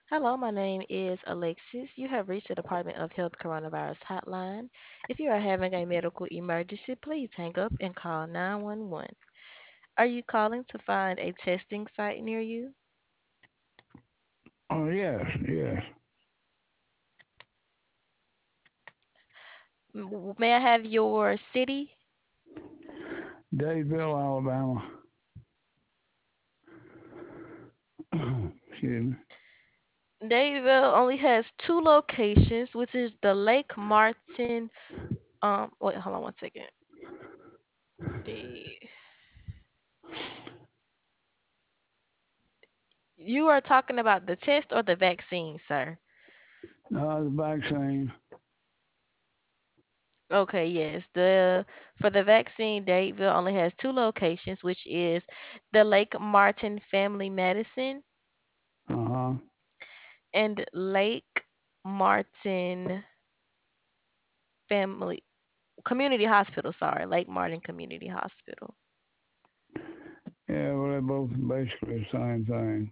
Hello, my name is Alexis. You have reached the Department of Health Coronavirus Hotline. If you are having a medical emergency, please hang up and call 911. Are you calling to find a testing site near you? Oh, yes, yes. May I have your city? Dadeville, Alabama. Excuse me. Dadeville only has two locations, which is the Lake Martin. Wait, hold on one second. The You are talking about the test or the vaccine, sir? The vaccine. Okay, yes. The For the vaccine, Dadeville only has two locations, which is the Lake Martin Family Medicine Uh-huh. and Lake Martin Family Community Hospital. Sorry, Lake Martin Community Hospital. Yeah, well, they're both basically the same thing,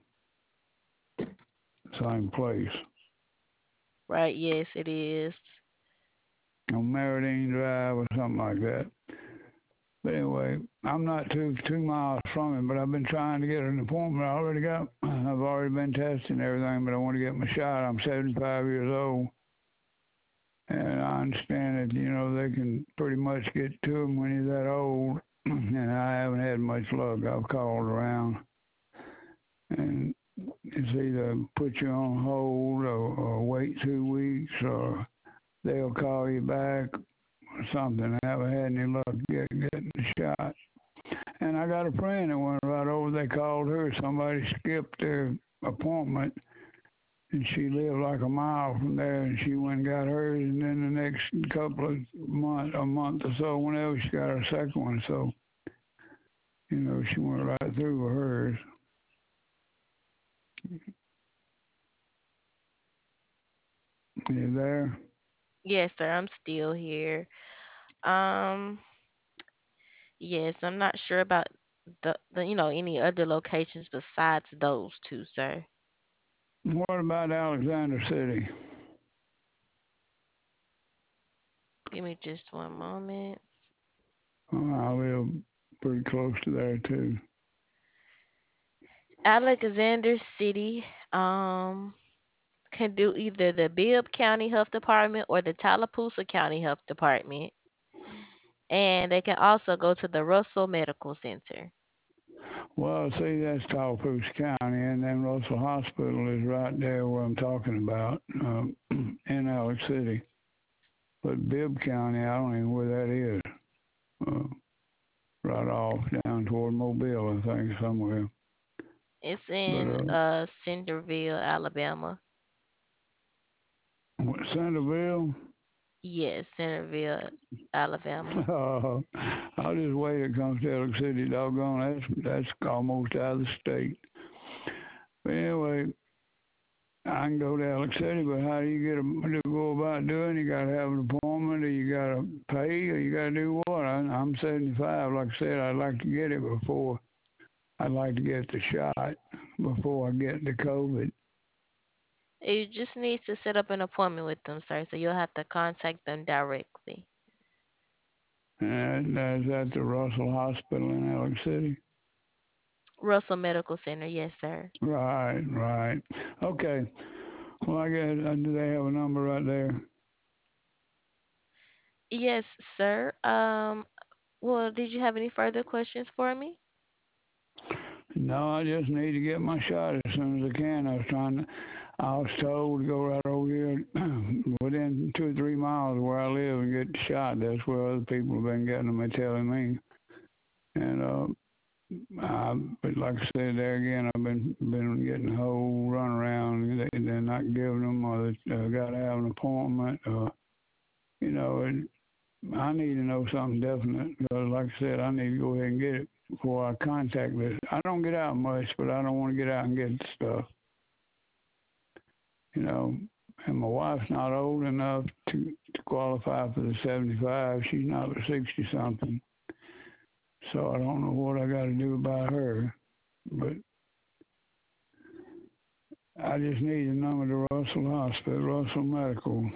same place. Right? Yes, it is. On Meridine Drive or something like that. But anyway, I'm not two miles from it, but I've been trying to get an appointment. I've already been testing everything, but I want to get my shot. I'm 75 years old, and I understand that they can pretty much get to him when you're that old. And I haven't had much luck. I've called around, and it's either put you on hold or wait 2 weeks, or they'll call you back or something. I haven't had any luck getting the shot. And I got a friend that went right over. They called her. Somebody skipped their appointment, and she lived like a mile from there, and she went and got hers. And then the next couple of months, a month or so, whenever she got her second one, so she went right through with hers. You there? Yes, sir. I'm still here. Um, yes, I'm not sure about the any other locations besides those two, sir. What about Alexander City? Give me just one moment. I live pretty close to there too. Alexander City can do either the Bibb County Health Department or the Tallapoosa County Health Department, and they can also go to the Russell Medical Center. Well, see, that's Tallapoosa County, and then Russell Hospital is right there where I'm talking about, in Alex City. But Bibb County, I don't even know where that is. Uh, right off down toward Mobile, I think, somewhere. It's But in Centerville, Alabama. Centerville, Yes, Centerville, Alabama. I'll just wait. It comes to Alex City. Doggone, that's almost out of the state. But anyway, I can go to Alex City, but how do you to go about doing? You got to have an appointment, or you got to pay, or you got to do what? I'm 75. Like I said, I'd like to get it before. I'd like to get the shot before I get the COVID. You just need to set up an appointment with them, sir, so you'll have to contact them directly. And that's at the Russell Hospital in Alex City. Russell Medical Center, yes, sir. Right, right. Okay. Well, I guess do they have a number right there? Yes, sir. Well, did you have any further questions for me? No, I just need to get my shot as soon as I can. I was told to go right over here within 2 or 3 miles of where I live and get the shot. That's where other people have been getting them. They're telling me. And but like I said, there again, I've been getting the whole runaround. They're not giving them, or they got to have an appointment. And I need to know something definite because, like I said, I need to go ahead and get it before I contact this. I don't get out much, but I don't want to get out and get the stuff, you know. And my wife's not old enough to qualify for the 75. She's not but 60 something. So I don't know what I got to do about her. But I just need the number to Russell Hospital, Russell Medical.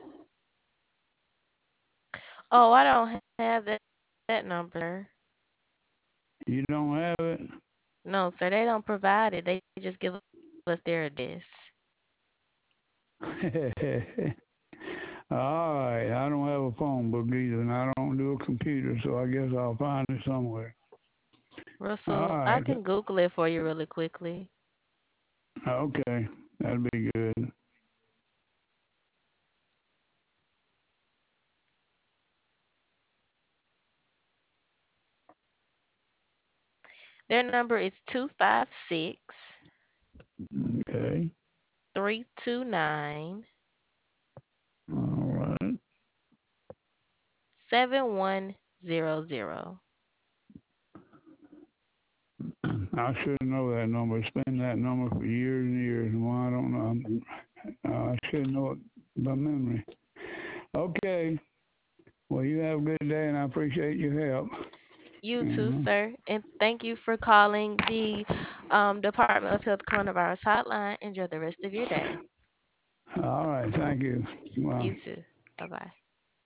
Oh, I don't have that number, sir. You don't have it? No, sir, they don't provide it. They just give us their address. All right. I don't have a phone book either, and I don't do a computer, so I guess I'll find it somewhere. All Russell, I right. can Google it for you really quickly. Okay. That'd be good. Their number is 256 Okay. 329 All right. 7100. I should know that number. It's been that number for years and years. And why I don't know. I should know it by memory. Okay. Well, you have a good day, and I appreciate your help. You too, Uh-huh. sir. And thank you for calling the Department of Health Coronavirus Hotline. Enjoy the rest of your day. All right. Thank you. Well. You too. Bye bye.